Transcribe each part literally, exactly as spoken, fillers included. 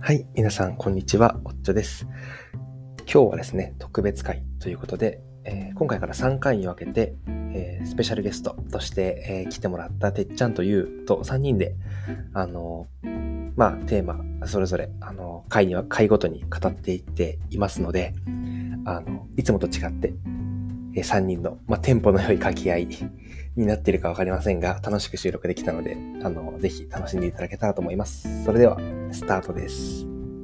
はい、皆さんこんにちは、おっちょです。今日はですね、特別会ということで、えー、今回からさんかいに分けて、えー、スペシャルゲストとして、えー、来てもらったてっちゃんとゆうとさんにんで、あのー、まあテーマそれぞれあの回には回ごとに語っていっていますので、あのいつもと違って、えー、さんにんの、まあ、テンポの良い掛け合いになっているかわかりませんが、楽しく収録できたので、あのぜひ楽しんでいただけたらと思います。それではスタートです。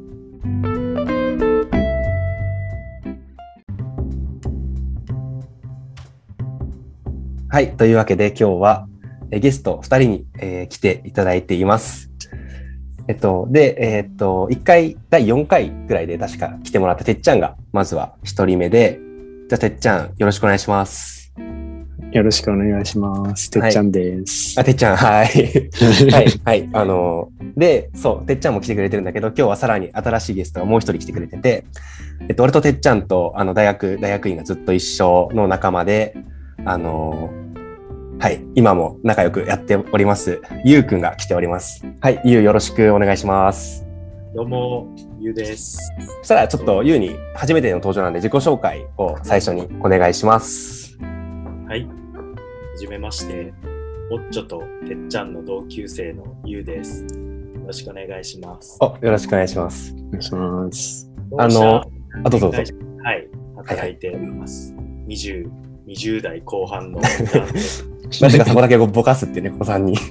はい。というわけで今日はえゲストふたりに、えー、来ていただいています。えっと、で、えー、っと、いっかい、だいよんかいぐらいで確か来てもらったてっちゃんが、まずはひとりめで、じゃあてっちゃん、よろしくお願いします。 よろしくお願いします。てっちゃんです。 はい、あ、てっちゃん、はい。はい、はい。あの、で、そう、てっちゃんも来てくれてるんだけど、今日はさらに新しいゲストがもう一人来てくれてて、えっと、俺とてっちゃんと、あの、大学、大学院がずっと一緒の仲間で、あの、はい。今も仲良くやっております。ゆうくんが来ております。はい。ゆうよろしくお願いします。 どうも、ゆうです。 そしたらちょっとゆうに初めての登場なんで自己紹介を最初にお願いします。 はい。はじめまして。おっちょとてっちゃんの同級生のゆうです。よろしくお願いします。 お、よろしくお願いします。 お願いします。 あの、あ、どうぞどうぞ。 はい。働いております。はいはい、にじゅう、にじゅう代後半の。 なぜかそこだけぼかすってね、ここさんにん。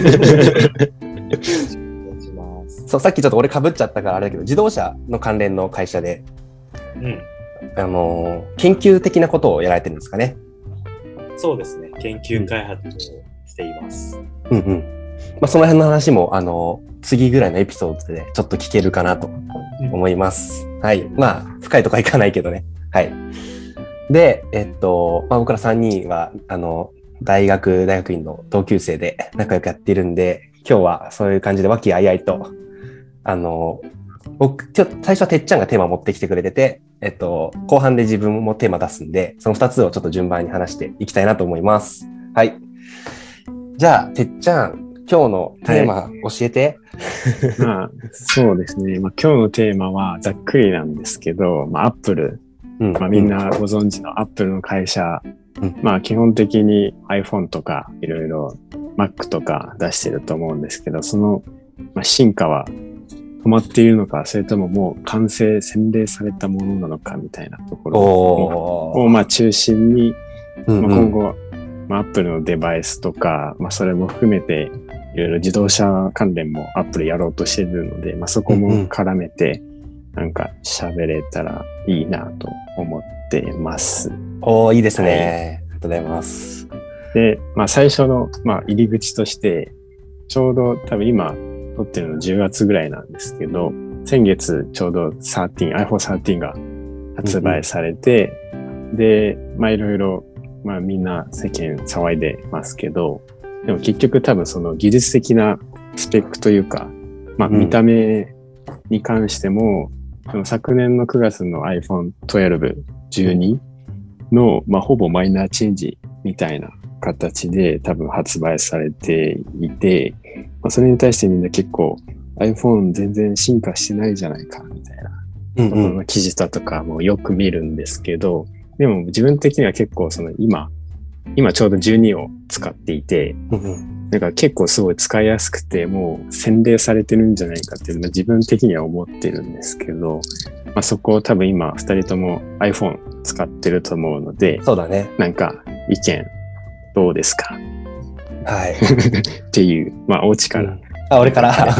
そう、さっきちょっと俺被っちゃったからあれだけど、自動車の関連の会社で、うん、あの、研究的なことをやられてるんですかね。 そうですね。研究開発をしています。 うんうん。まあ、その辺の話も、あの、次ぐらいのエピソードでちょっと聞けるかなと思います。うん、はい。まあ、深いとこはいかないけどね。はい。で、えっと、まあ、僕らさんにんは、あの、大学、大学院の同級生で仲良くやっているんで、今日はそういう感じで和気あいあいと、あの、僕、ちょっと最初はてっちゃんがテーマを持ってきてくれてて、えっと、後半で自分もテーマ出すんで、そのふたつをちょっと順番に話していきたいなと思います。はい。じゃあ、てっちゃん、今日のテーマ教えて。 はい、まあ、そうですね。まあ、今日のテーマはざっくりなんですけど、まあ、Apple、うんまあ、みんなご存知の Apple の会社、うん、まあ基本的に iPhone とかいろいろ Mac とか出してると思うんですけど、その、まあ、進化は止まっているのか、それとももう完成洗練されたものなのかみたいなところをまあ中心に、うんうんまあ、今後、まあ、Apple のデバイスとか、まあ、それも含めていろいろ自動車関連も Apple やろうとしているので、まあ、そこも絡めてなんか喋れたらいいなと思ってます。 おー、いいですね。はい、ありがとうございます。 で、まあ最初の、まあ、入り口として、ちょうど多分今撮ってるのじゅうがつぐらいなんですけど、先月ちょうどじゅうさん、アイフォンじゅうさんが発売されて、うんうん、で、まあいろいろ、まあみんな世間騒いでますけど、でも結局多分その技術的なスペックというか、まあ見た目に関しても、うん、昨年のくがつの アイフォンじゅうに、じゅうにの、まあ、ほぼマイナーチェンジみたいな形で多分発売されていて、まあ、それに対してみんな結構 iPhone 全然進化してないじゃないかみたいなところの記事だとかもよく見るんですけど、でも自分的には結構その今、今ちょうどじゅうにを使っていて、だから結構すごい使いやすくてもう洗練されてるんじゃないかっていうのは自分的には思ってるんですけど、まあ、そこを多分今ふたりとも iPhone 使ってると思うので、 そうだね。 なんか意見どうですか？ はい。 っていう、まあお家から。うん、 あ、俺から。はい。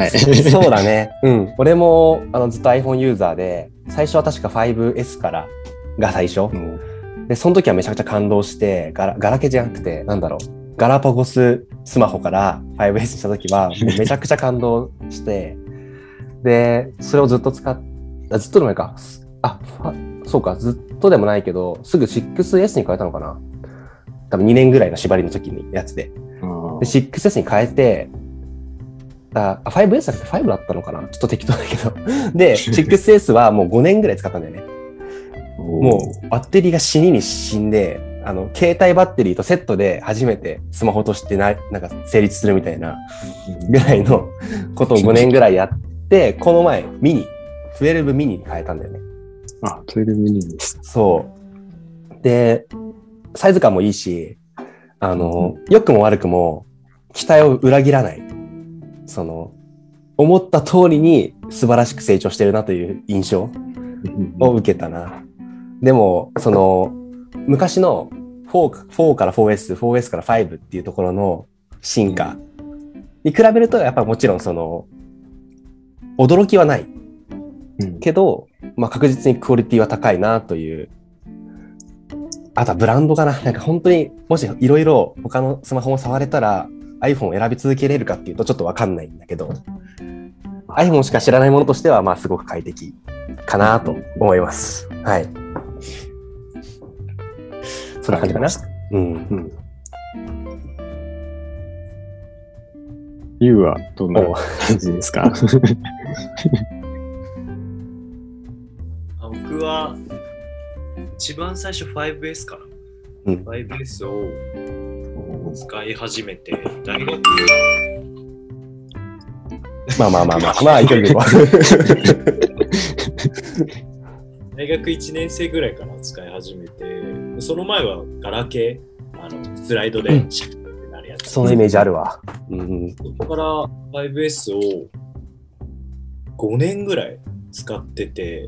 そうだね。うん。俺もあのずっと iPhone ユーザーで、最初は確か ファイブエス からが最初。うん、で、その時はめちゃくちゃ感動して、ガラ、ガラケーじゃなくて、なんだろう。ガラパゴススマホから ファイブエス した時はめちゃくちゃ感動して、で、それをずっと使っ、ずっとでもないか。あ、そうか、ずっとでもないけど、すぐ シックスエス に変えたのかな。多分にねんぐらいの縛りの時にやつで。で、シックスエス に変えて、あ、ファイブエス じゃなくてごだったのかな。ちょっと適当だけど。で、シックスエス はもうごねんぐらい使ったんだよね。もうバッテリーが死にに死んで、あの、携帯バッテリーとセットで初めてスマホとしてな、なんか成立するみたいなぐらいのことをごねんぐらいやっで、この前、ミニ、じゅうにミニに変えたんだよね。 あ、じゅうにミニでした。 そう。で、サイズ感もいいし、あの、良くも悪くも期待を裏切らない。その、思った通りに素晴らしく成長してるなという印象を受けたな。でも、その、昔のフォー、フォーから フォーエス、フォーエス からファイブっていうところの進化に比べると、やっぱもちろんその、驚きはない。けど、まあ、確実にクオリティは高いなという。あとはブランドかな。なんか本当にもしいろいろ他のスマホを触れたら iPhone を選び続けれるかっていうとちょっとわかんないんだけど、iPhone しか知らないものとしてはまあすごく快適かなと思います。はい。そんな感じかな。うん。うん。 ユウはどんな感じですか？ 僕は一番最初 ファイブエス かな、うん、ファイブエス を使い始めて大学まあまあまあまあまあいけるけど大学いちねん生ぐらいかな使い始めて、その前はガラケー、あのスライドでシャッってなるやつ、 うん、そのイメージあるわ、うん、 そこから ファイブエス をごねんぐらい使ってて、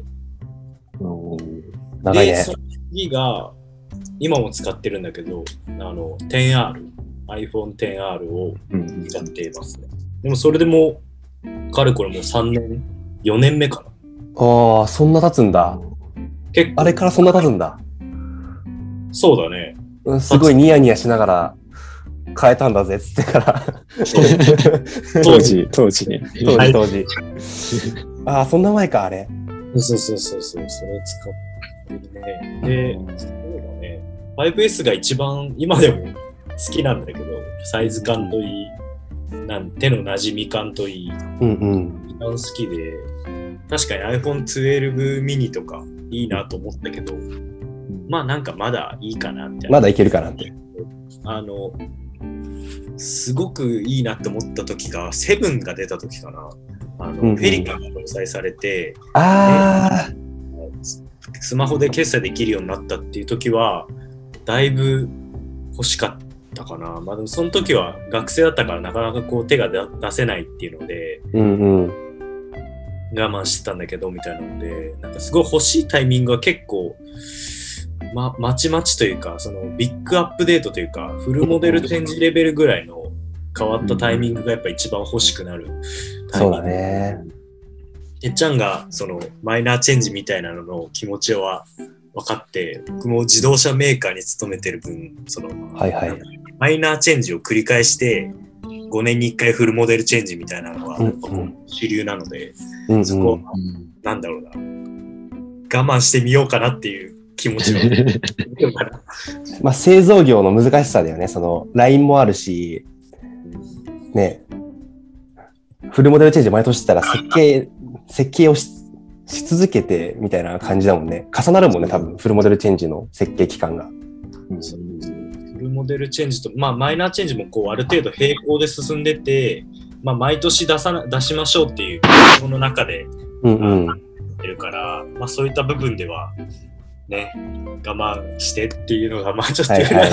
長いね。 で、その次が今も使ってるんだけど、あの テンアール、iPhone テンアール を使っていますね。うん、でもそれでもかれこれもうさんねん、よねんめかな。 ああ、そんな経つんだ。結構あれからそんな経つんだ。 そうだね。 うん、すごいニヤニヤしながら変えたんだぜっつってから当時、当時ね。 当時、当時。ああ、そんな前か、あれ。 そうそうそうそう、それ使ってるね。で、そうだね。ファイブエス が一番今でも好きなんだけど、サイズ感といい、なん手の馴染み感といい、 うんうん、 一番好きで、確かに アイフォントゥエルブ ミニとかいいなと思ったけど、まあなんかまだいいかなみたいな。 まだいけるかなって。 あの、すごくいいなって思った時が、セブンが出た時かな。あの、うんうん、フェリカが搭載されて、 あね、スマホで決済できるようになったっていう時はだいぶ欲しかったかな。まあでもその時は学生だったからなかなかこう手が出せないっていうので、 うんうん、 我慢してたんだけどみたいなので、なんかすごい欲しいタイミングは結構ままちまちというか、そのビッグアップデートというかフルモデルチェンジレベルぐらいの変わったタイミングがやっぱ一番欲しくなるタイミング。 そうだね。 てっちゃんがそのマイナーチェンジみたいなのの気持ちは分かって、僕も自動車メーカーに勤めてる分、その、 はいはい、 マイナーチェンジを繰り返してごねんにいっかいフルモデルチェンジみたいなのは主流なので、 うんうん、 そこ、うん、なんだろうな、我慢してみようかなっていう気持ちはまあ製造業の難しさだよね。そのラインもあるしね、フルモデルチェンジ毎年したら設計設計を し, し続けてみたいな感じだもんね。重なるもんね、多分フルモデルチェンジの設計期間が。 うん、フルモデルチェンジと、まあ、マイナーチェンジもこうある程度並行で進んでて、まあ、毎年出さな出しましょうっていうこの中で、 うんうん、 てるから、まあ、そういった部分ではね、我慢してっていうのがまあちょっと、はいはい、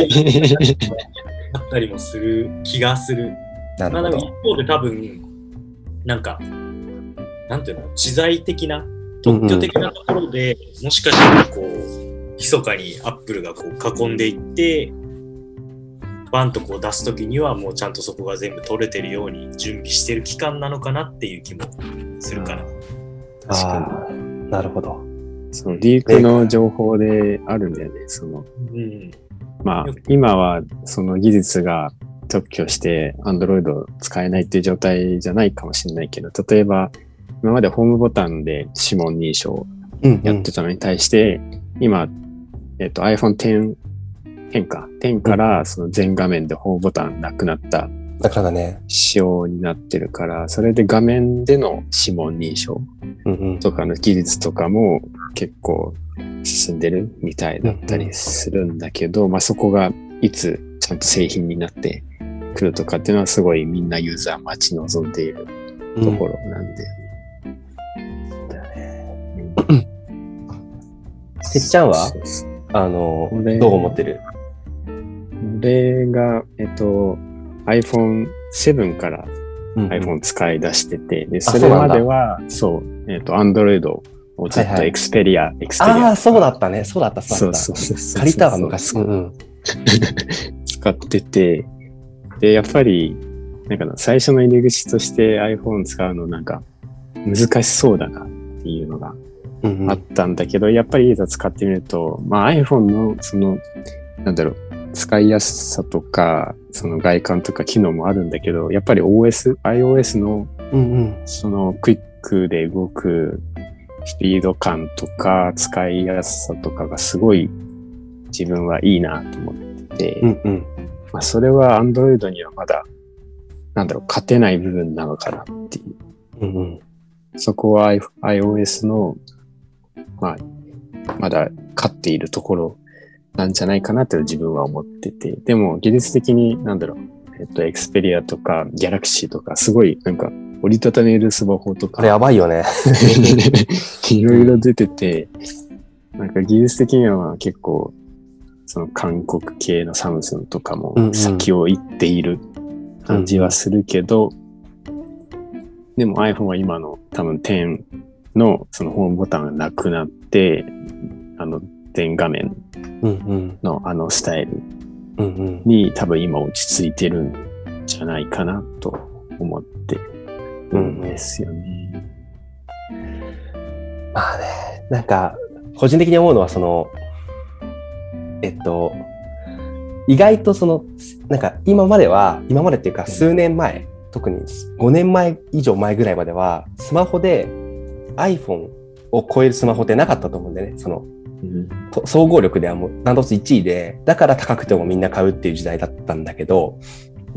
あったりもする気がする。 なるほど。 まあ、一方で多分なんかなんていうの、知財的な特許的なところで、うんうん、もしかしたらこう密かにアップルがこう囲んでいってバンとこう出すときにはもうちゃんとそこが全部取れてるように準備してる期間なのかなっていう気もするかな。うん、 確かに。なるほど。 そのリークの情報であるんだよね。その、うん、まあ今はその技術が特許して Android 使えないっていう状態じゃないかもしれないけど、例えば今までホームボタンで指紋認証やってたのに対して、うんうん、今、えっと、aイフォンテン、テンか。テンからその全画面でホームボタンなくなった仕様になってるから、それで画面での指紋認証とかの技術とかも結構進んでるみたいだったりするんだけど、うんうん、まあそこがいつちゃんと製品になってくるとかっていうのはすごいみんなユーザー待ち望んでいるところなんで、 てっちゃんはあのどう思ってる？ 俺が、えっと、アイフォンセブン から iPhone 使い出してて、うんうん、でそれまでは、そう、えっと、Android をずっと Xperia、はいはい、Xperia。 ああ、そうだったね。そうだった、そうだった。 そうそうそう借りたわ、昔。うんうん、 使ってて、で、やっぱり、なんか最初の入り口として iPhone 使うのなんか難しそうだなっていうのがあったんだけど、うんうん、やっぱりいざ使ってみると、まあ iPhone のその、なんだろう、使いやすさとか、その外観とか機能もあるんだけど、やっぱり オーエス、iOS の、そのクイックで動くスピード感とか使いやすさとかがすごい自分はいいなと思ってて、うんうんまあ、それは Android にはまだなんだろう勝てない部分なのかなっていう、うんうん、そこは iOS の、まあ、まだ勝っているところなんじゃないかなって自分は思ってて、でも技術的になんだろう、えっと、Xperia とか Galaxy とかすごいなんか折りたためるスマホとか。 あれやばいよね。 いろいろ出てて、なんか技術的には結構その韓国系のサムスンとかも先を行っている感じはするけど、うんうん、でも iPhone は今の多分じゅうのそのホームボタンがなくなって、あの全画面のあのスタイルに多分今落ち着いてるんじゃないかなと思ってるんですよね。 うんうん、まあね、なんか個人的に思うのはそのえっと意外とそのなんか今までは今までっていうか数年前、特にごねんまえ以上前ぐらいまではスマホで iPhone を超えるスマホってなかったと思うんでね、そのうん、総合力ではもうダントツいちいで、だから高くてもみんな買うっていう時代だったんだけど、うん、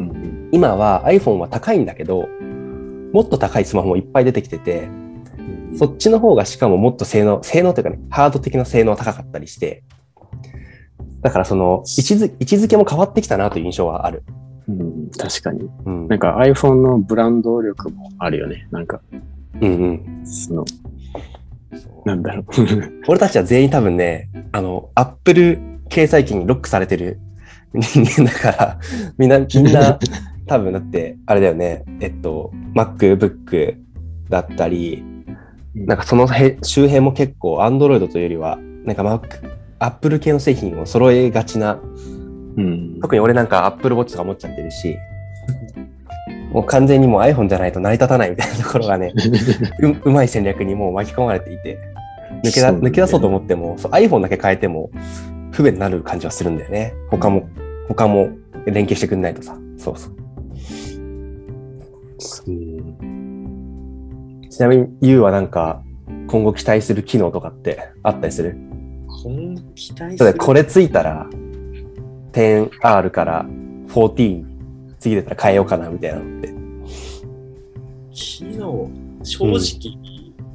今は iPhone は高いんだけど、もっと高いスマホもいっぱい出てきてて、うん、そっちの方がしかももっと性能、性能というかね、ハード的な性能が高かったりして、だからその位置づ、位置づけも変わってきたなという印象はある。 うん、確かに、うん。なんか iPhone のブランド力もあるよね。なんか、うんうん、そのなんだろう俺たちは全員多分ね、あの、Apple 掲載機にロックされてる人間だから、みんな、みんな、多分だって、あれだよね、えっと、MacBook だったり、なんかそのへ周辺も結構 Android というよりは、なんか Mac、Apple 系の製品を揃えがちな、うん、特に俺なんか Apple Watch とか持っちゃってるし、もう完全にもう iPhone じゃないと成り立たないみたいなところがね、う, うまい戦略にもう巻き込まれていて、抜けだ、抜け出そうと思っても、そう iPhone だけ変えても不便になる感じはするんだよね。他も、他も連携してくんないとさ。そうそう。うん、ちなみに ユー はなんか今後期待する機能とかってあったりする？ 今後期待する？ これついたら テンアール からじゅうよん次出たら変えようかなみたいなのって。 機能、正直、うん、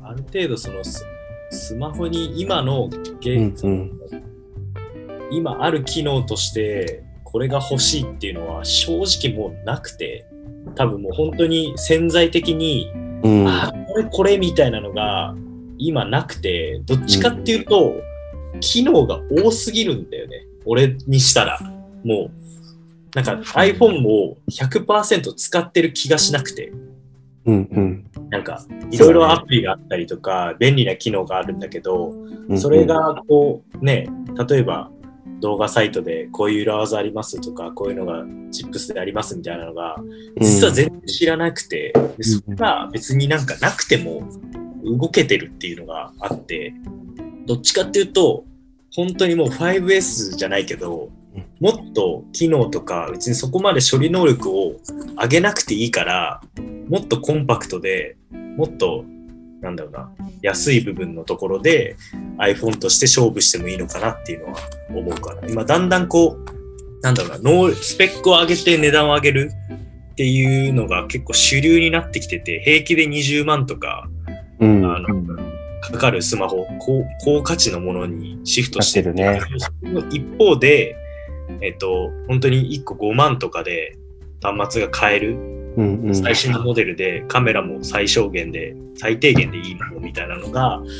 ある程度そのス、スマホに今の、うんうん、今ある機能としてこれが欲しいっていうのは正直もうなくて、多分もう本当に潜在的に、うん、あこれこれみたいなのが今なくて、どっちかっていうと、うん、機能が多すぎるんだよね。俺にしたらもうなんか iPhone を ひゃくパーセント 使ってる気がしなくて、うんうん、なんかいろいろアプリがあったりとか便利な機能があるんだけど、うんうん、それがこうね、例えば動画サイトでこういう裏技ありますとか、こういうのがチップスでありますみたいなのが実は全然知らなくて、うん、でそれが別になんかなくても動けてるっていうのがあって、どっちかっていうと本当にもう ファイブエス じゃないけど、もっと機能とか別にそこまで処理能力を上げなくていいから、もっとコンパクトでもっとなんだろうな、安い部分のところで iPhone として勝負してもいいのかなっていうのは思うから、今だんだんこうなんだろうな、ノースペックを上げて値段を上げるっていうのが結構主流になってきてて、平気でにじゅうまんとか、うん、あのかかるスマホ、高, 高価値のものにシフトしてるね。一方でえっと、本当にいっこごまんとかで端末が買える、うんうん、最新のモデルでカメラも最小限で最低限でいいものみたいなのが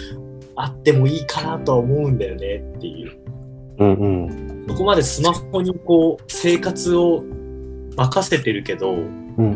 あってもいいかなとは思うんだよねっていう。 うんうん。 そこまでスマホにこう生活を任せてるけど、 うんうん、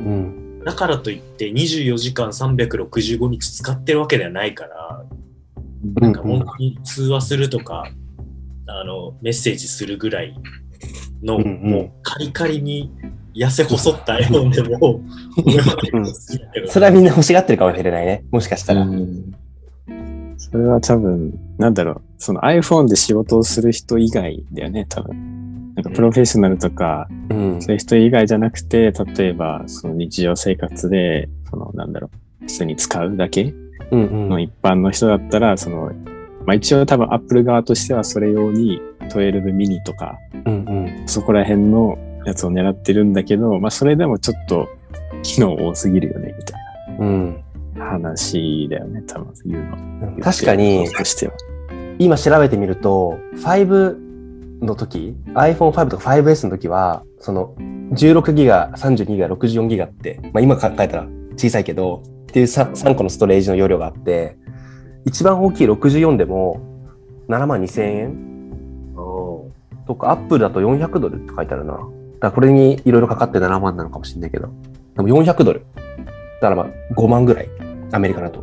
だからといってにじゅうよじかんさんびゃくろくじゅうごにち使ってるわけではないから、なんか本当に通話するとか、あのメッセージするぐらいの、うんうん、もうカリカリに痩せ細った iPhone でもそれはみんな欲しがってるかもしれないね、もしかしたら。うん、 それは多分なんだろう、その iPhone で仕事をする人以外だよね、多分。なんかプロフェッショナルとか、うん、そういう人以外じゃなくて、例えばその日常生活でそのなんだろう、普通に使うだけの一般の人だったら、そのまあ一応多分 Apple 側としてはそれ用にじゅうにミニとか、うんうん、そこら辺のやつを狙ってるんだけど、まあそれでもちょっと機能多すぎるよねみたいな話だよね、多分言うの。 確かにとしては今調べてみるとファイブの時 アイフォンファイブ とか ファイブエス の時はそのじゅうろくギガ、さんじゅうにギガ、ろくじゅうよんギガって、まあ、今考えたら小さいけどっていう 3, さんこのストレージの容量があって、一番大きいろくじゅうよんでもななまんにせんえんとか、アップルだとよんひゃくドルって書いてあるな。だからこれにいろいろかかってななまんなのかもしれないけど、でもよんひゃくドルだからまあごまんぐらい、アメリカだと、うん、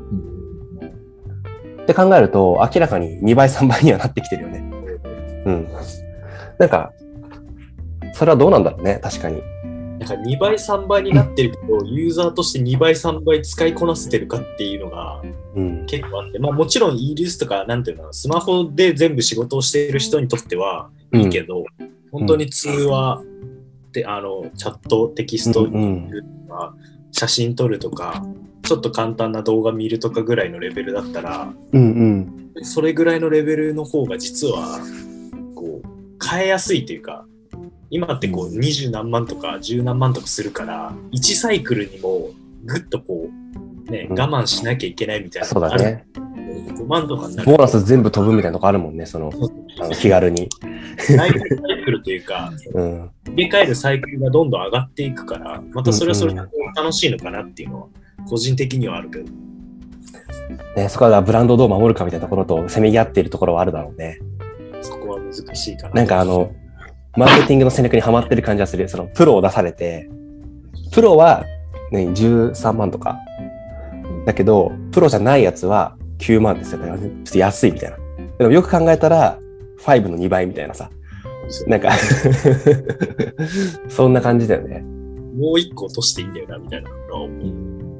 って考えると明らかににばいさんばいにはなってきてるよね。うん。なんかそれはどうなんだろうね、確かに。 なんかにばいさんばいになってるけど、ユーザーとしてにばいさんばい使いこなせてるかっていうのが結構あって、うん、まあもちろんイーリスとかなんていうの、スマホで全部仕事をしている人にとってはいいけど、うん、本当に通話で、あのチャット、テキスト見るとか、うんうん、写真撮るとか、ちょっと簡単な動画見るとかぐらいのレベルだったら、 うんうん、 それぐらいのレベルの方が実はこう変えやすいというか、今ってこうにじゅうなんまんとかじゅうなんまんとかするから、いちサイクルにもぐっとこうね、我慢しなきゃいけないみたいなのがある。 そうだね。 ごまんとかになる。 ボーナス全部飛ぶみたいなとこあるもんね、その、あの気軽に。 ライフサイクルというか、うん、入れ替えるサイクルがどんどん上がっていくから、またそれはそれで楽しいのかなっていうのは個人的にはあるけど。 ね、そこはブランドをどう守るかみたいなところとせめぎ合っているところはあるだろうね。 そこは難しいかな。 なんかあの、マーケティングの戦略にハマってる感じがする。そのプロを出されて、プロは、ね、じゅうさんまんとか。だけど、プロじゃないやつはきゅうまんですよ。ちょっと安いみたいな。でもよく考えたら、ファイブのにばいみたいなさ。なんか、そんな感じだよね。 もう一個落としていいんだよな、みたいなのを思う。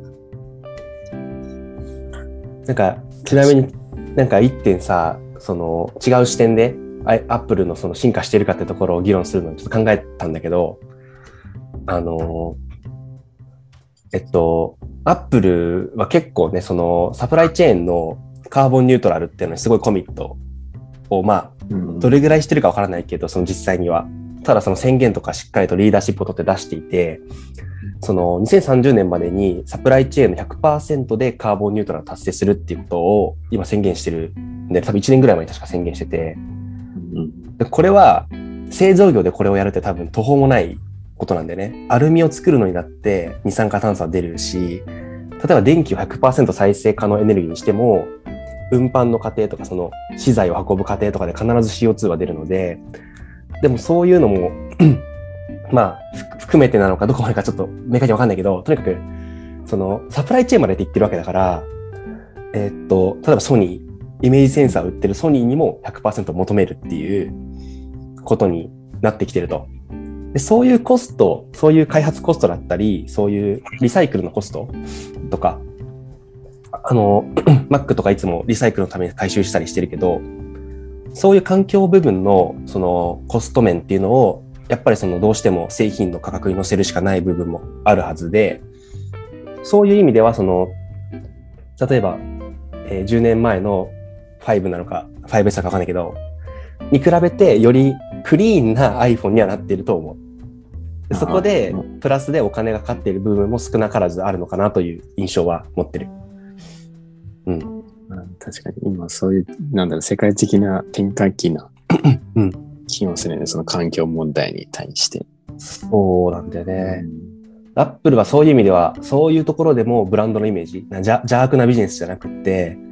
なんか、ちなみになんか一点さ、その違う視点で、アップルのその進化しているかってところを議論するのをちょっと考えたんだけど、あの、えっと、アップルは結構ね、そのサプライチェーンのカーボンニュートラルっていうのにすごいコミットを、まあ、どれぐらいしてるかわからないけど、その実際には。ただその宣言とかしっかりとリーダーシップを取って出していて、そのにせんさんじゅうねんまでにサプライチェーンの ひゃくパーセント でカーボンニュートラルを達成するっていうことを今宣言してるんで、多分いちねんぐらい前に確か宣言してて、でこれは製造業でこれをやるって多分途方もないことなんでね。アルミを作るのになって二酸化炭素は出るし、例えば電気を ひゃくパーセント 再生可能エネルギーにしても、運搬の過程とかその資材を運ぶ過程とかで必ず シーオーツー は出るので、でもそういうのもまあ含めてなのかどこまでかちょっと明確にわかんないけど、とにかくそのサプライチェーンまでって言ってるわけだから、えー、っと例えばソニーイメージセンサーを売ってるソニーにも ひゃくパーセント 求めるっていうことになってきてると。で、そういうコスト、そういう開発コストだったり、そういうリサイクルのコストとか、あの、Mac とかいつもリサイクルのために回収したりしてるけど、そういう環境部分のそのコスト面っていうのを、やっぱりそのどうしても製品の価格に乗せるしかない部分もあるはずで、そういう意味ではその、例えば、えー、じゅうねんまえのファイブなのか、ファイブエス かわかんないけど、に比べてよりクリーンな iPhone にはなっていると思う。でそこで、プラスでお金がかかっている部分も少なからずあるのかなという印象は持ってる。うん。 確かに今そういう、なんだろう、世界的な転換期な気もするね、その環境問題に対して。 そうなんだよね。うん、アップルはそういう意味では、そういうところでもブランドのイメージ、邪、邪悪なビジネスじゃなくって、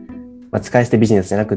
まあ、使い捨てビジネスじゃなくって、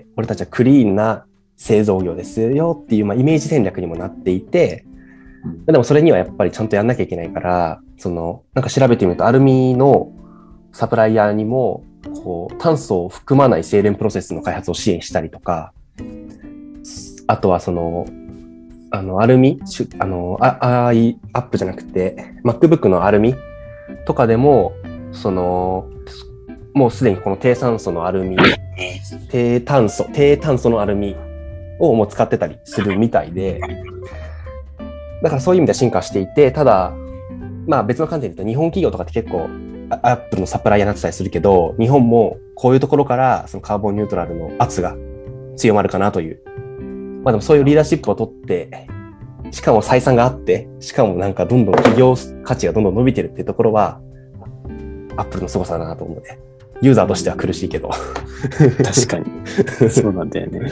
俺たちはクリーンな製造業ですよっていう、まあ、イメージ戦略にもなっていて、でもそれにはやっぱりちゃんとやんなきゃいけないから、そのなんか調べてみるとアルミのサプライヤーにもこう炭素を含まない精錬プロセスの開発を支援したりとか、あとはそのあのアルミあのあ i アップじゃなくて MacBook のアルミとかでもそのもうすでにこの低酸素のアルミ低炭素低炭素のアルミをもう使ってたりするみたいで、だからそういう意味では進化していて、ただまあ別の観点で言うと日本企業とかって結構アップルのサプライヤーになってたりするけど、日本もこういうところからそのカーボンニュートラルの圧が強まるかなという、まあでもそういうリーダーシップを取って、しかも採算があって、しかもなんかどんどん企業価値がどんどん伸びてるっていうところはアップルの凄さだなと思うね。ユーザーとしては苦しいけど。 確かに。そうなんだよね。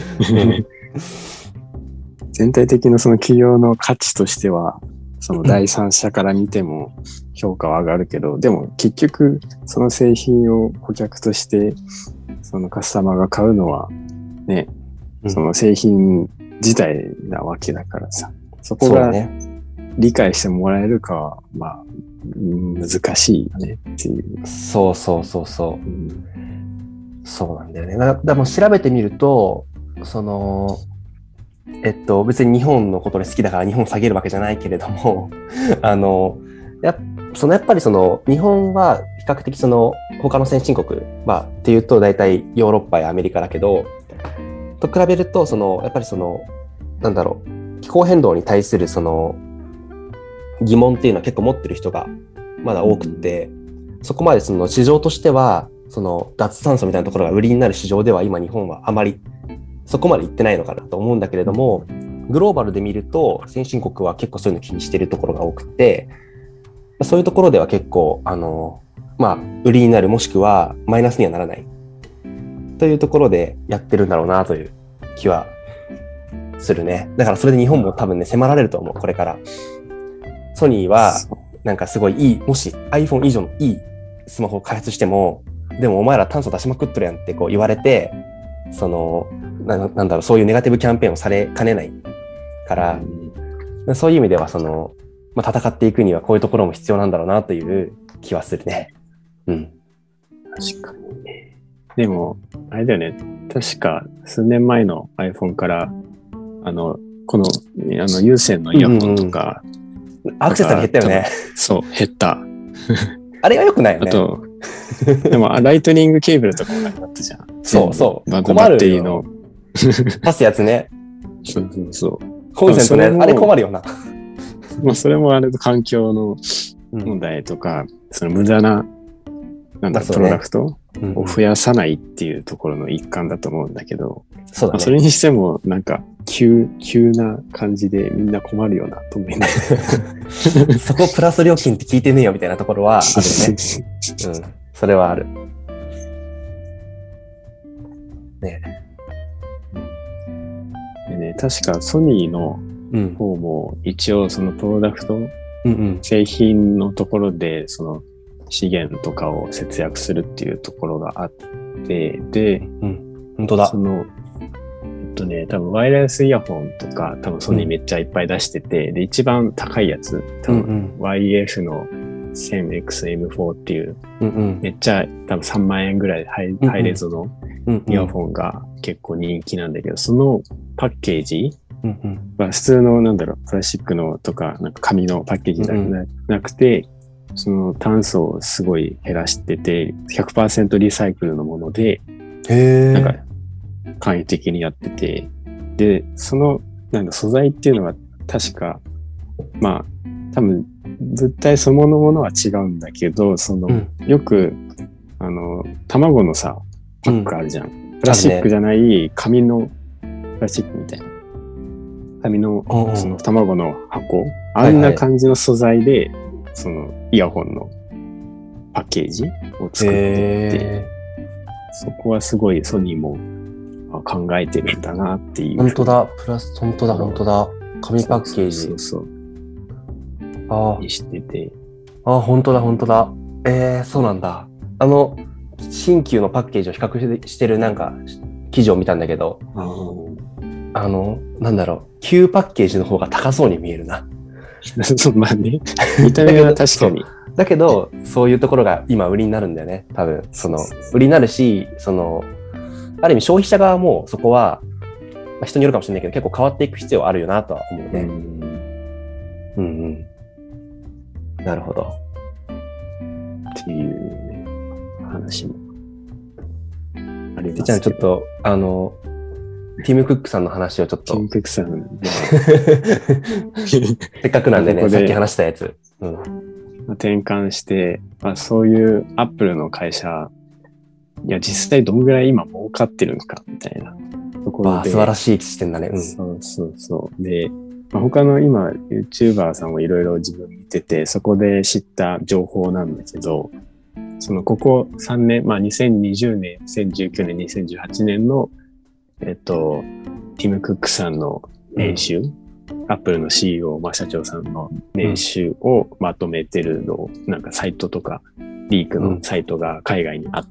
全体的なその企業の価値としては、その第三者から見ても評価は上がるけど、でも結局その製品を顧客としてそのカスタマーが買うのはね、その製品自体なわけだからさ、そこが理解してもらえるかはまあ難しいよねっていう。 そうそうそうそう。うん、そうなんだよね。だからもう調べてみると、そのえっと別に日本のことで好きだから日本を下げるわけじゃないけれども、あのやそのやっぱりその日本は比較的その他の先進国、まあっていうと大体ヨーロッパやアメリカだけど、と比べるとそのやっぱりそのなんだろう気候変動に対するその疑問っていうのは結構持ってる人がまだ多くて、そこまでその市場としてはその脱炭素みたいなところが売りになる市場では今日本はあまりそこまで行ってないのかなと思うんだけれども、グローバルで見ると先進国は結構そういうの気にしているところが多くて、そういうところでは結構あのまあ売りになるもしくはマイナスにはならないというところでやってるんだろうなという気はするね。だからそれで日本も多分ね迫られると思う。これからソニーはなんかすごいいい、もし iPhone 以上のいいスマホを開発しても、でもお前ら炭素出しまくっとるやんってこう言われて、その な, なんだろうそういうネガティブキャンペーンをされかねないから、うん、そういう意味ではその、まあ、戦っていくにはこういうところも必要なんだろうなという気はするね。うん。 確かにね。でもあれだよね。確か数年前の iPhone からあのこのあの有線のイヤホンとか、 うんうん、アクセサリー減ったよね。 そう減った。 あれが良くないよね。 あとでもライトニングケーブルとかもなくなったじゃん。 そうそう。 バッテリーのパスやつね。 そうそうそう。 コンセントね。あれ困るよな。 まあそれもあれと環境の問題とか、うん、その無駄ななんだ、ね、プロダクトを増やさないっていうところの一環だと思うんだけど、 そうだね。 まあ、それにしてもなんか急急な感じでみんな困るよなと思いながら。そこプラス料金って聞いてねえよみたいなところはあるね。うん、それはある。ね。 でね、確かソニーの方も一応そのプロダクト、うんうん、製品のところでその資源とかを節約するっていうところがあって、で、 うん、本当だ。 そのえっとね、多分ワイヤレスイヤホンとか多分ソニーめっちゃいっぱい出してて、うん、で一番高いやつ多分 ワイエフ の テンエックスエムフォー っていう、うんうん、めっちゃ多分さんまんえんぐらいハイ、ハイレゾのイヤホンが結構人気なんだけど、そのパッケージは普通のなんだろうプラスチックのとかなんか紙のパッケージじゃなくて、その炭素をすごい減らしてて ひゃくパーセント リサイクルのもので、 へなんか簡易的にやってて、でそのなんだ素材っていうのは確かまあ多分物体そのものは違うんだけど、その、うん、よくあの卵のさパックあるじゃん、うん、プラスチックじゃない紙のプラスチックみたいな紙のその卵の箱、あんな感じの素材で、はいはい、そのイヤホンのパッケージを作っていて、そこはすごいソニーも考えてるんだなっていう。 本当だ、プラス、本当だ、本当だ。紙パッケージ。 そうそうそう。 ああ。 にしてて。 ああ、本当だ、本当だ。えー、そうなんだ。あの、 新旧のパッケージを比較してるなんか記事を見たんだけど、あの、なんだろう、旧パッケージの方が高そうに見えるな。 そう、まあね。見た目は確かに。 だけど、そういうところが今売りになるんだよね。多分、その、売りになるし、その、ある意味消費者側もそこは、まあ、人によるかもしれないけど、結構変わっていく必要あるよなとは思うね。うん、うんうん。なるほど。 っていう、ね、話もありますけど。 じゃあちょっと、あの、ティム・クックさんの話をちょっと。 ティム・クックさん。 せっかくなんでね、ここでさっき話したやつ。うん、 転換して、まあ、そういうアップルの会社、いや、実際どんぐらい今儲かってるのか、みたいなところで。 ああ、素晴らしい視点だね。うん、 そうそうそう。で、まあ、他の今、YouTuber さんもいろいろ自分見てて、そこで知った情報なんだけど、その、ここさんねん、まあ、にせんにじゅうねん、にせんじゅうきゅうねん、にせんじゅうはちねんの、えっと、ティム・クックさんの年収、うん、アップルの シーイーオー、まあ、社長さんの年収をまとめてるのを、なんかサイトとか、リークのサイトが海外にあって、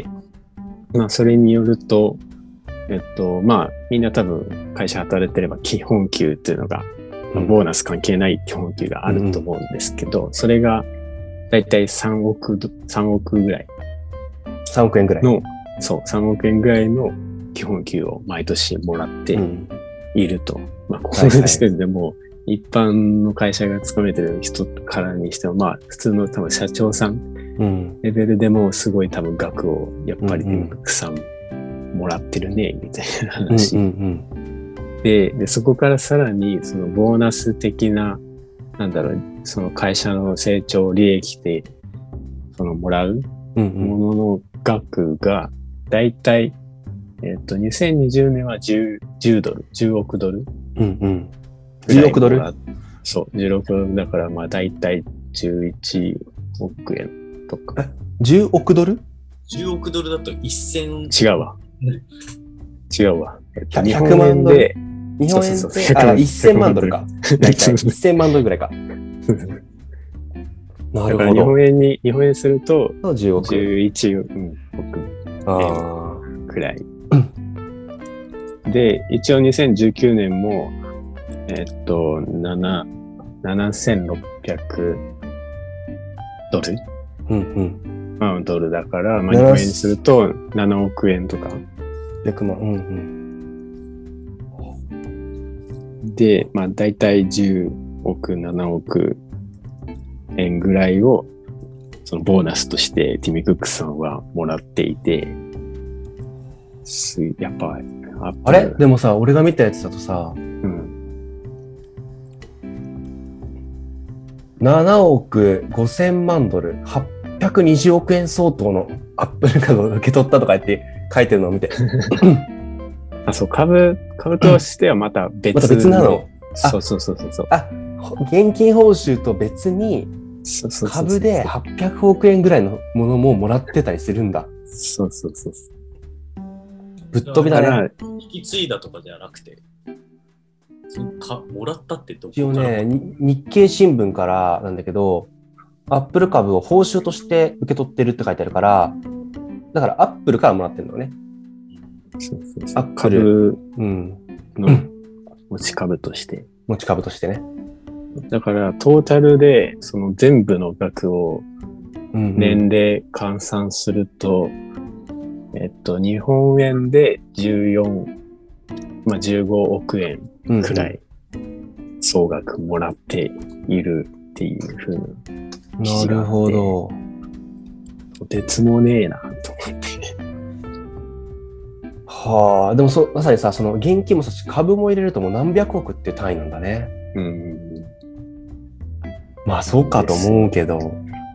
うん、まあ、それによると、えっと、まあ、みんな多分会社働いてれば基本給っていうのが、うん、ボーナス関係ない基本給があると思うんですけど、うん、それがだいたいさんおく、さんおくぐらい。 さんおくえんぐらいの、そう、さんおくえんぐらいの基本給を毎年もらっていると。うん、まあ、この時点でもう一般の会社が勤めてる人からにしても、まあ、普通の多分社長さんレベルでもすごい多分額をやっぱりたくさんもらってるね、みたいな話。うんうんうん、で, で、そこからさらにそのボーナス的な、なんだろう、その会社の成長利益で、そのもらうものの額が、だいたい、えっと、にせんにじゅうねんはじゅうドル、じゅうおくドル。 うんうん。じゅうおくドル？ そう、じゅうろくドルだから、まあ、だいたいじゅういちおくえんとか。 え ?じゅうおくドル？ じゅうおくドルだとせん。 違うわ。違うわ。 えっと、日本円で、日本円で、あ、せんまんドルか。だいたいせんまんドルぐらいか。なるほど。 日本円に、日本円すると、 じゅうおく。 じゅういちおくくらい。で、一応にせんじゅうきゅうねんも、えっと、ななせんろっぴゃくドル、 うんうん、 まあ、ドルだから、まあ、日本円にするとななおくえんとか。 ひゃくまん。うんうん、で、まあ、だいたいじゅうおく、ななおくえんぐらいを、そのボーナスとしてティム・クックさんはもらっていて、すやっぱ、 あれでもさ、俺が見たやつだとさ、うん、ななおくごせんまんドル、はっぴゃくにじゅうおくえん相当のアップル株を受け取ったとか言って書いてるのを見て。 あ、そう、株、株としてはまた別、 また別なの？ そうそうそうそう。 あ、現金報酬と別に、株ではっぴゃくおくえんぐらいのものももらってたりするんだ。 そうそうそう。 ぶっ飛びだね。 引き継いだとかじゃなくて、かもらったってどこから？ 一応ね、日経新聞からなんだけど、アップル株を報酬として受け取ってるって書いてあるから、だからアップルからもらってるのね。 そうそうそう。 アップルの持ち株として。 持ち株としてね。 だからトータルでその全部の額を年で換算すると、うんうん、えっと日本円でじゅうよん、まあじゅうごおくえんくらい総額もらっているっていう風な。 なるほど。 とてつもねえなと思って。 はあ、でもそまさにさ、その現金もそうし株も入れるともう何百億っていう単位なんだね。 うん。 まあそうかと思うけど。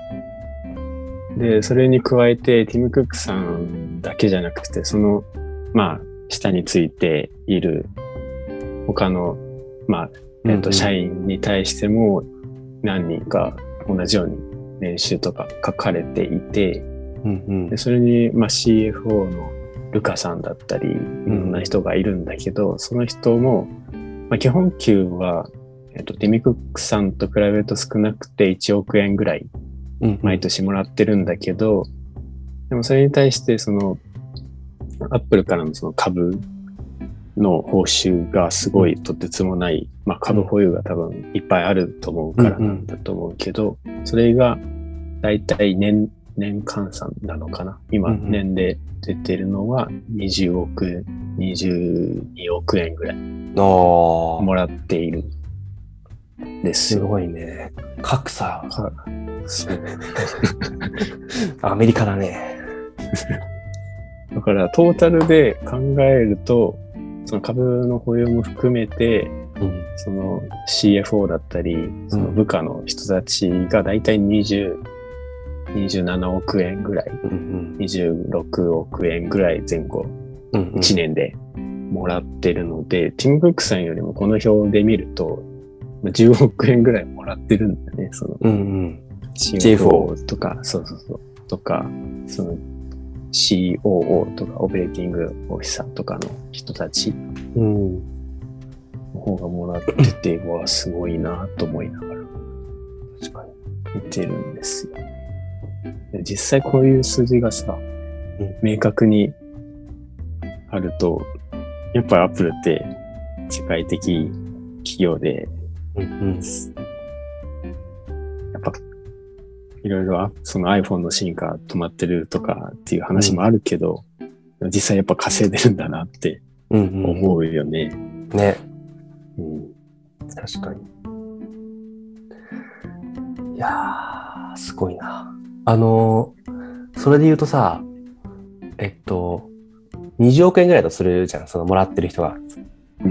で、それに加えてティム・クックさんだけじゃなくて、そのまあ下についている他のまあえっと社員に対しても何人か同じように年収とか書かれていて、 うんうん、 でそれにまあ シーエフオー のルカさんだったりいろんな人がいるんだけど、うん、その人も、まあ、基本給は、えっと、ティム・クックさんと比べると少なくていちおくえんぐらい毎年もらってるんだけど、 でもそれに対して、その、アップルからのその株の報酬がすごいとてつもない、まあ株保有が多分いっぱいあると思うからなんだと思うけど、うんうん、それがだいたい年、年換算なのかな。今、年で出てるのはにじゅうおく、にじゅうにおくえんぐらいもらっているです。 すごいね。格差。アメリカだね。 だからトータルで考えると、その株の保有も含めて、うん、その シーエフオー だったり、その部下の人たちがだいたいにじゅう、にじゅうななおくえんぐらい、うんうん、にじゅうろくおくえんぐらい前後、うんうん、いちねんでもらってるので、ティム・クックさんよりもこの表で見ると、じゅうおくえんぐらいもらってるんだね、その、うんうん、シーエフオー とか、そうそうそう、とか、その シーオーオー とか、オペレーティングオフィサーとかの人たちの方がもらってて、うん、わ、すごいなと思いながら、確かに見てるんですよ。実際こういう数字がさ、うん、明確にあると、やっぱりアップルって世界的企業で、うんうん、やっぱいろいろその iPhone の進化止まってるとかっていう話もあるけど、うん、実際やっぱ稼いでるんだなって思うよね。 うんうん、ね、うん。確かに。いやー、すごいな。あの、それで言うとさ、えっと、にじゅうおくえんぐらいだとするじゃん、そのもらってる人が。うん。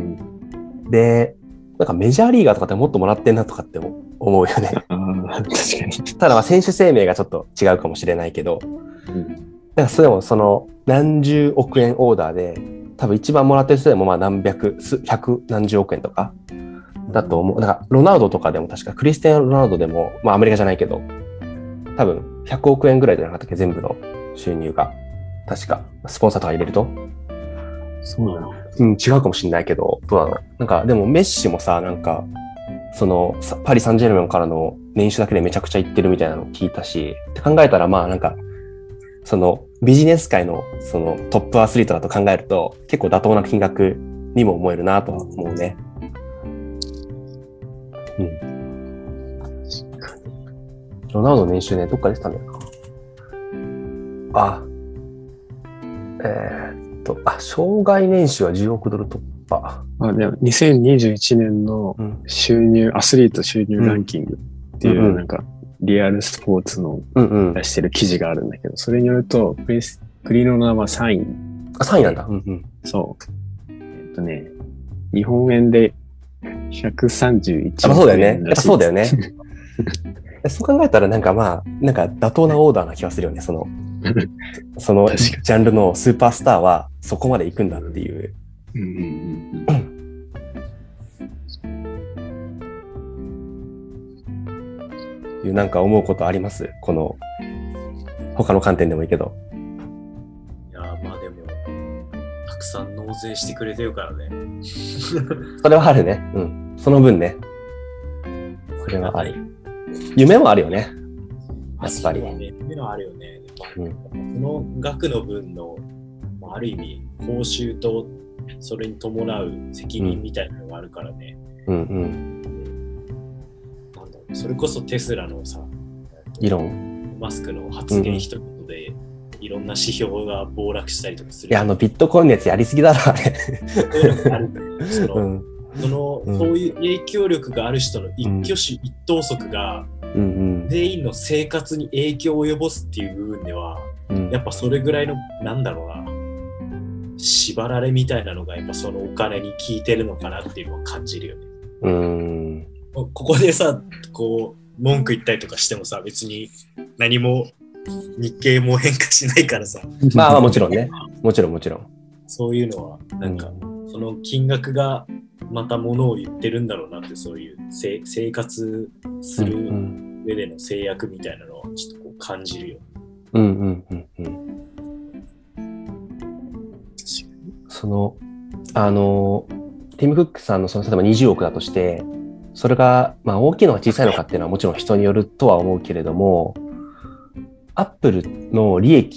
で、なんかメジャーリーガーとかってもっともらってんなとかっても思うよね。 ああ、確かに。 ただまあ選手生命がちょっと違うかもしれないけど、うん、だからそれでもその何十億円オーダーで、多分一番もらってる人でもまあ何百、百何十億円とかだと思う。なんかロナウドとかでも確かクリスティアーノ・ロナウドでも、まあアメリカじゃないけど、多分ひゃくおくえんぐらいじゃなかったっけ、全部の収入が。確か、スポンサーとか入れると。 そうなの？ うん、違うかもしれないけど、どうなの？なんか、でもメッシもさ、なんか、その、パリ・サンジェルマンからの年収だけでめちゃくちゃいってるみたいなのを聞いたし、って考えたらまあなんか、そのビジネス界のそのトップアスリートだと考えると、結構妥当な金額にも思えるなとは思うね。うん。確かに。ロナウドの年収ね、どっかでしたんだよな。あ、えー、っと、あ、生涯年収はじゅうおくドル突破。 あ、でもにせんにじゅういちねんの収入、うん、アスリート収入ランキングっていう、うん、なんか、リアルスポーツの出してる記事があるんだけど、うんうん、それによると、クリス、クリロナはさんい。 あ、さんいなんだ。うんうん、 そう。えっとね、日本円でひゃくさんじゅういちおくえん。あ、そうだよね。やっぱそうだよね。そう考えたらなんかまあ、なんか妥当なオーダーな気がするよね。その、そのジャンルのスーパースターはそこまで行くんだっていう。うんうんうん、いうなんか思うことあります？この他の観点でもいいけど。 いやまあでもたくさん納税してくれてるからね。 それはあるね。うん。その分ね。それはある。夢もあるよね。やっぱり。 夢もあるよね。うん、この額の分の、まあ、ある意味報酬とそれに伴う責任みたいなのがあるからね。うんうん。なんだろう、それこそテスラのさ、 イーロンマスクの発言一言で、うん、いろんな指標が暴落したりとかする。 いや、あのビットコインのやつやりすぎだろ、あれ。 あるその、うん、その、うん、そういう影響力がある人の一挙手一投足が、うんうん、全員の生活に影響を及ぼすっていう部分では、うん、やっぱそれぐらいのなんだろうな縛られみたいなのがやっぱそのお金に効いてるのかなっていうのは感じるよね。うーん、ここでさこう文句言ったりとかしてもさ別に何も日経も変化しないからさまあまあもちろんねもちろんもちろんそういうのはなんか、うん、その金額がまたものを言ってるんだろうなってそういうせ生活する上での制約みたいなのはちょっとこう感じるよ。うんうんうんうん。 そのあのティム・クックさんのその例えばにじゅうおくだとしてそれがまあ大きいのか小さいのかっていうのはもちろん人によるとは思うけれどもアップルの利益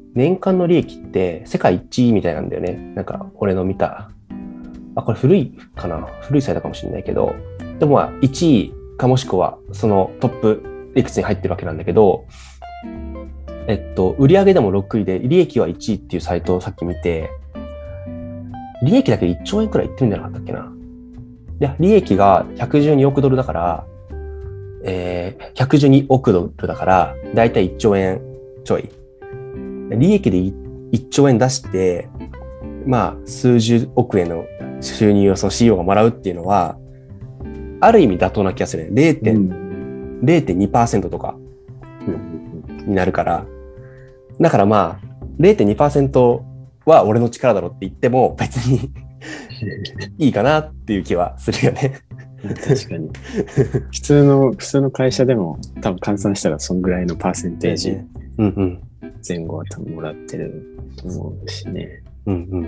年間の利益って世界一位みたいなんだよね。なんか俺の見た。あ、これ古いかな古いサイトかもしれないけど。でもまあいちいかもしくはそのトップいくつに入ってるわけなんだけど、えっと、売上でもろくいで利益はいちいっていうサイトをさっき見て、利益だけでいっちょうえんくらいいってるんじゃなかったっけな。いや、利益がひゃくじゅうにおくドルだから、えー、ひゃくじゅうにおくドルだから、だいたいいっちょうえんちょい。利益でいっちょうえん出して、まあ、数十億円の収入をその シーイーオー がもらうっていうのは、ある意味妥当な気がするね。ゼロてんにパーセント とかになるから。だからまあ、ゼロてんにパーセント は俺の力だろって言っても別にいいかなっていう気はするよね。 確かに。普通の、普通の会社でも多分換算したらそんぐらいのパーセンテージ前後は多分もらってると思うしね。 うんうん。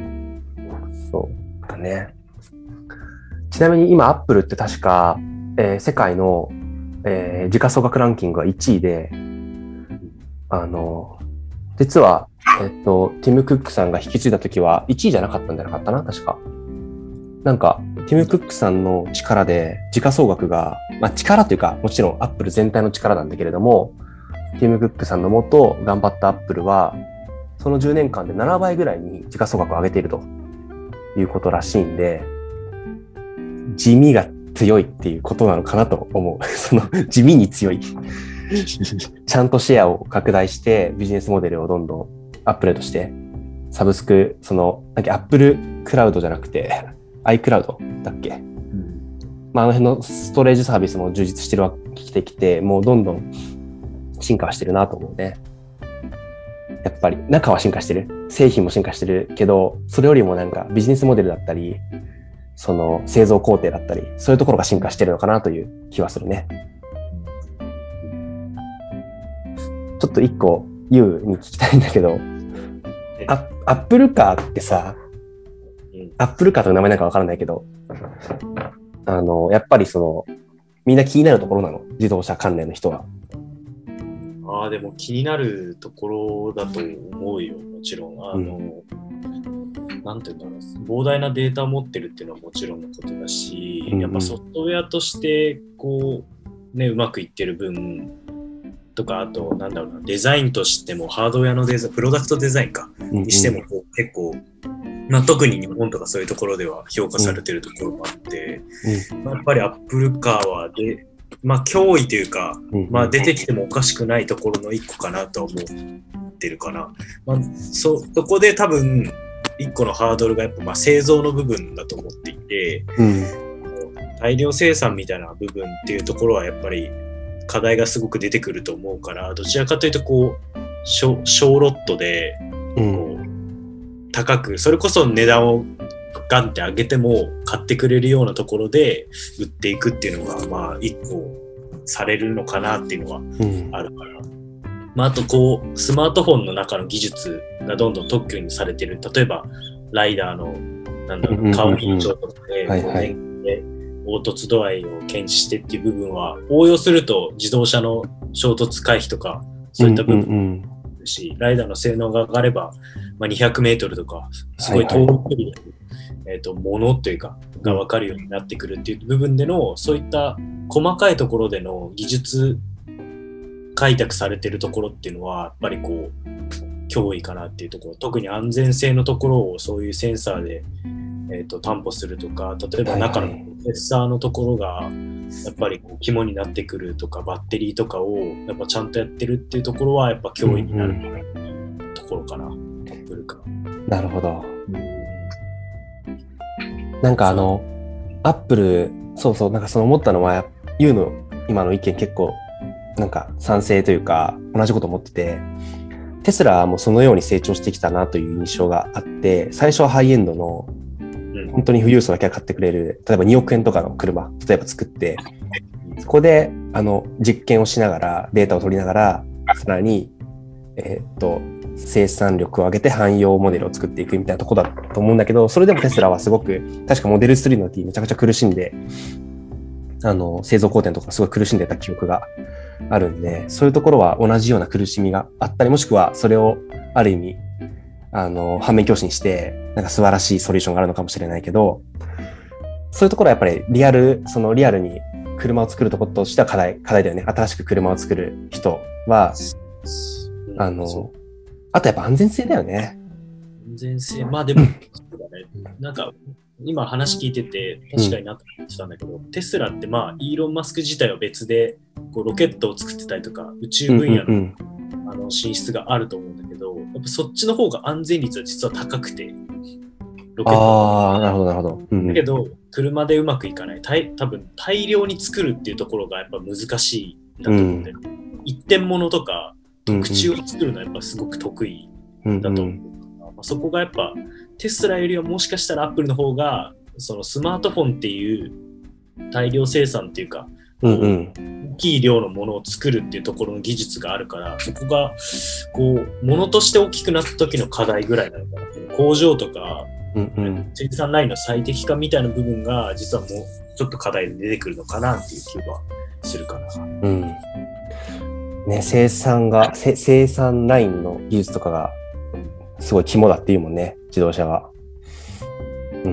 そうだね。ちなみに今アップルって確か、えー、世界の、えー、時価総額ランキングがいちいで、あの、実は、えっと、ティム・クックさんが引き継いだ時はいちいじゃなかったんじゃなかったな、確か。なんか、ティム・クックさんの力で時価総額が、まあ力というか、もちろんアップル全体の力なんだけれども、ティム・クックさんのもと頑張ったアップルは、そのじゅうねんかんでななばいぐらいに時価総額を上げているということらしいんで、地味が強いっていうことなのかなと思う。その地味に強い。ちゃんとシェアを拡大してビジネスモデルをどんどんアップデートして、サブスク、その、なんかアップルクラウドじゃなくて、iCloud だっけ、うん、まあ、あの辺のストレージサービスも充実してるわけてきて、もうどんどん進化はしてるなと思うね。やっぱり中は進化してる。製品も進化してるけど、それよりもなんかビジネスモデルだったり、その製造工程だったり、そういうところが進化してるのかなという気はするね。ちょっと一個ユウに聞きたいんだけど、アップルカーってさ、アップルカーという名前なんかわからないけど、あの、やっぱりその、みんな気になるところなの？自動車関連の人は。 ああ、でも気になるところだと思うよ、もちろん。あの、うん、なんていうんだろう、膨大なデータを持ってるっていうのはもちろんのことだし、うんうん、やっぱソフトウェアとして、こう、ね、うまくいってる分とか、あと、なんだろうな、デザインとしても、ハードウェアのデザイン、プロダクトデザインか、うんうん、にしてもこう結構、まあ、特に日本とかそういうところでは評価されてるところもあって、うんまあ、やっぱりアップルカーはで、まあ、脅威というか、まあ、出てきてもおかしくないところの一個かなとは思ってるかな。まあ、そ、そこで多分、一個のハードルがやっぱまあ製造の部分だと思っていて、うん、大量生産みたいな部分っていうところはやっぱり課題がすごく出てくると思うから、どちらかというとこう、小、小ロットで、こう、うん高く、それこそ値段をガンって上げても買ってくれるようなところで売っていくっていうのが、まあ、一個されるのかなっていうのはあるから。うん、まあ、あと、こう、スマートフォンの中の技術がどんどん特許にされてる。例えば、ライダーの、なんだろう、顔認証とかで、凹凸度合いを検知してっていう部分は、応用すると自動車の衝突回避とか、そういった部分、うんうんうんし、ライダーの性能が上がれば、まあ、にひゃくメートルとか、すごい遠くに、はいはいえーと、ものというか、が分かるようになってくるっていう部分での、そういった細かいところでの技術開拓されてるところっていうのは、やっぱりこう、脅威かなっていうところ、特に安全性のところをそういうセンサーで、えーと、担保するとか、例えば中のプロセッサーのところが、やっぱりこう肝になってくるとかバッテリーとかをやっぱちゃんとやってるっていうところはやっぱ脅威になるところかな、うんうん、アップルかなるほど、うん、なんかあのアップルそうそうなんかその思ったのはユウの今の意見結構なんか賛成というか同じこと思っててテスラもそのように成長してきたなという印象があって最初はハイエンドの本当に富裕層だけが買ってくれる、例えばにおくえんとかの車、例えば作って、そこで、あの、実験をしながら、データを取りながら、さらに、えーっと、生産力を上げて汎用モデルを作っていくみたいなとこだと思うんだけど、それでもテスラはすごく、確かモデルスリーの時めちゃくちゃ苦しんで、 あの、製造工程とかすごい苦しんでた記憶があるんで、そういうところは同じような苦しみがあったり、もしくはそれをある意味、あの、反面教師にして、なんか素晴らしいソリューションがあるのかもしれないけど、そういうところはやっぱりリアル、そのリアルに車を作るところとしては課題、課題だよね。新しく車を作る人は、あの、あとやっぱ安全性だよね。 安全性、まあでも、そうだね。なんか、今話聞いてて、確かになって思ってたんだけど、うん、テスラってまあ、イーロン・マスク自体は別で、こうロケットを作ってたりとか、宇宙分野の、うんうんうん、あの進出があると思うんだけど、やっぱそっちの方が安全率は実は高くて、 ロケットああ、なるほど、なるほど。 うん、だけど、車でうまくいかない。多分大量に作るっていうところがやっぱ難しいんだと思うんだよ、うん、一点物とか、特注を作るのはやっぱすごく得意だと思う。うんうんまあ、そこがやっぱ、テスラよりはもしかしたらアップルの方が、そのスマートフォンっていう大量生産っていうか、うんうん、大きい量のものを作るっていうところの技術があるから、そこが、こう、ものとして大きくなった時の課題ぐらいなのかな。工場とか、うんうん、生産ラインの最適化みたいな部分が、実はもうちょっと課題で出てくるのかなっていう気はするかな。 うん。ね、生産が、生産ラインの技術とかが、すごい肝だっていうもんね、自動車は。うん。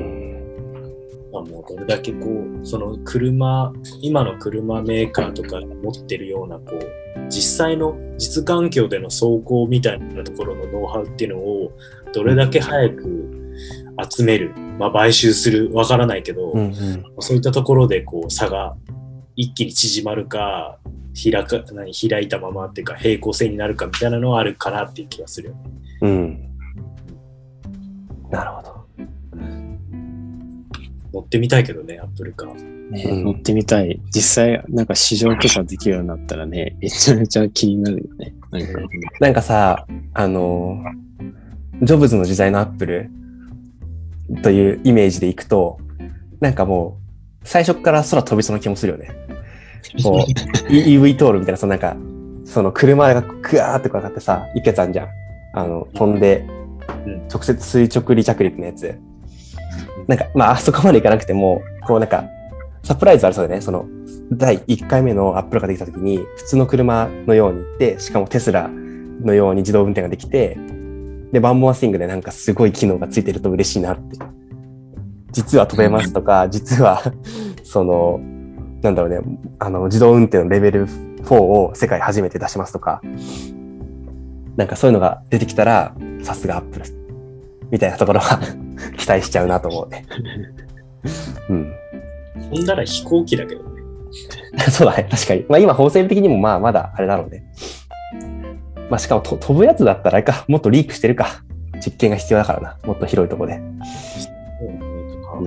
まあもうどれだけこう、その車、今の車メーカーとかが持ってるような、こう、実際の実環境での走行みたいなところのノウハウっていうのを、どれだけ早く集める、まあ買収する、わからないけど、うんうん、そういったところでこう差が一気に縮まるか、開か、何、開いたままっていうか平行線になるかみたいなのはあるかなっていう気がするよね。 うん。なるほど。 乗ってみたいけどね、アップルカー。 ね、うん、乗ってみたい。実際、なんか試乗とかできるようになったらね、めちゃめちゃ気になるよね。なんか、 なんかさ、あの、ジョブズの時代のアップルというイメージでいくと、なんかもう、最初から空飛びそうな気もするよね。こう、イーブイ トールみたいな、そのなんか、その車がクワーってかかってさ、行くやつあんじゃん。あの、飛んで、直接垂直離着陸のやつ。なんか、まあ、あそこまでいかなくても、こうなんか、サプライズあるそうだね。その、だいいっかいめのアップルができたときに、普通の車のように行って、しかもテスラのように自動運転ができて、で、ワンモアシングでなんかすごい機能がついてると嬉しいなって。実は飛べますとか、実は、その、なんだろうね、あの、自動運転のレベルフォーを世界初めて出しますとか、なんかそういうのが出てきたら、さすがアップルみたいなところは期待しちゃうなと思うね。うん。 飛んだら飛行機だけどね。 そうだね、確かに。まあ今、法制的にもまあまだあれだろうね。まあしかもと飛ぶやつだったらあれか、もっとリークしてるか。実験が必要だからな。もっと広いところで。 うん、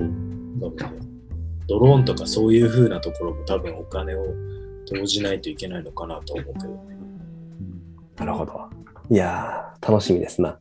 ドローンとかそういう風なところも多分お金を投じないといけないのかなと思うけどね。 なるほど。いやー、楽しみですな。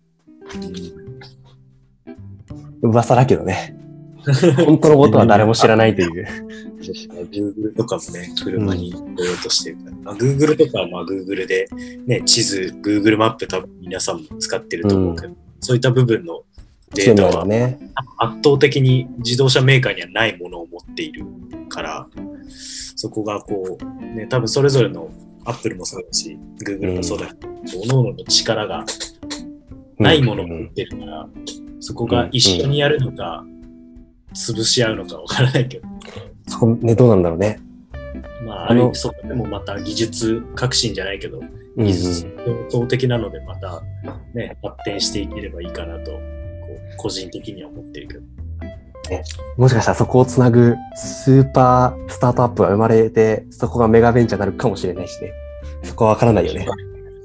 うん、噂だけどね。本当のことは誰も知らないという。 Google とかもね、車に出ようとしてるから。うん、まあ、Google とかはまあ Google で、ね、地図、Google マップ多分皆さんも使ってると思うけど、うん、そういった部分のデータは圧倒的に自動車メーカーにはないものを持っているから、そこがこう、ね、多分それぞれの Apple もそうだし、Google もそうだし、各々の力がないものを持ってるから、そこが一緒にやるのか、潰し合うのかわからないけど。 そこね、どうなんだろうね。 まあ、ある意味そこでもまた技術革新じゃないけど、技術共的なのでまたね、発展していければいいかなと、こう個人的には思ってるけど。 ね、もしかしたらそこをつなぐスーパースタートアップが生まれて、そこがメガベンチャーになるかもしれないしね。そこはわからないよね。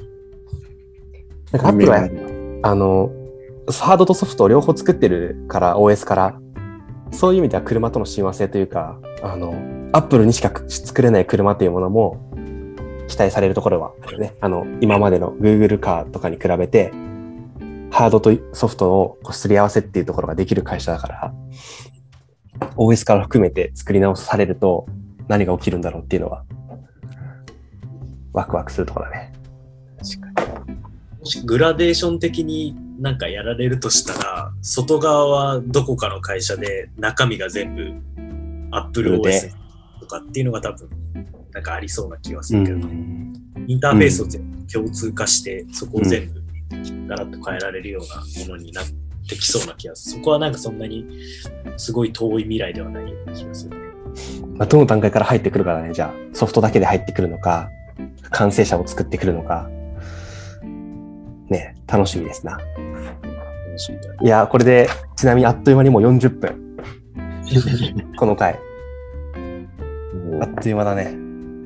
なんかアップルは、あの、ハードとソフトを両方作ってるから、オーエス から、そういう意味では車との親和性というか、あの、アップルにしか作れない車というものも期待されるところはあるね。あの、今までの Google カーとかに比べて、ハードとソフトをこうすり合わせっていうところができる会社だから、オーエス から含めて作り直されると何が起きるんだろうっていうのは、ワクワクするところだね。 確かに。もしグラデーション的になんかやられるとしたら、外側はどこかの会社で中身が全部 Apple オーエス ととかっていうのが多分なんかありそうな気がするけど、ね、 うん、 インターフェースを全部共通化して、うん、そこを全部ガラッと変えられるようなものになってきそうな気がする。そこはなんかそんなにすごい遠い未来ではないような気がするね。 まあ、どの段階から入ってくるからね、じゃあソフトだけで入ってくるのか、完成車を作ってくるのか、ね、楽しみですな。 楽しみだね。 いや、これでちなみにあっという間にもうよんじゅっぷん。この回。あっという間だね。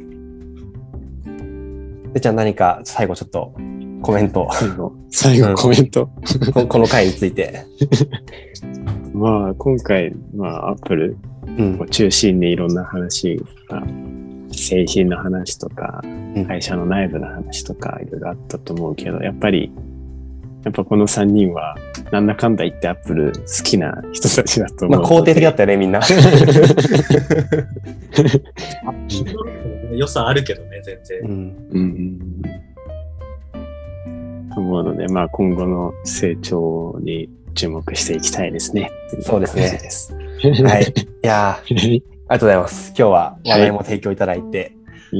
で、じゃあ何か最後ちょっとコメント。 最後、最後コメント。 こ, この回について。 まあ、今回、まあ、アップルを中心にいろんな話が、製品の話とか、会社の内部の話とか、いろいろあったと思うけど、やっぱり、やっぱこのさんにんは、なんだかんだ言ってアップル好きな人たちだと思う。 まあ、肯定的だったよね、みんな。 良さあるけどね、全然。 うんうんと思うので、まあ今後の成長に注目していきたいですね。 そうですね。はい。いやー、ありがとうございます。今日は話題も提供いただいて。 はい。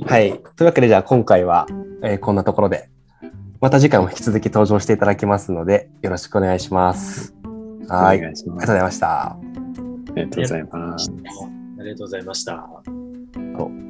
はい、というわけで、じゃあ今回は、えー、こんなところで、また次回も引き続き登場していただきますので、よろしくお願いします。はい。 お願いします。 ありがとうございました。 ありがとうございます。 ありがとうございました。 そう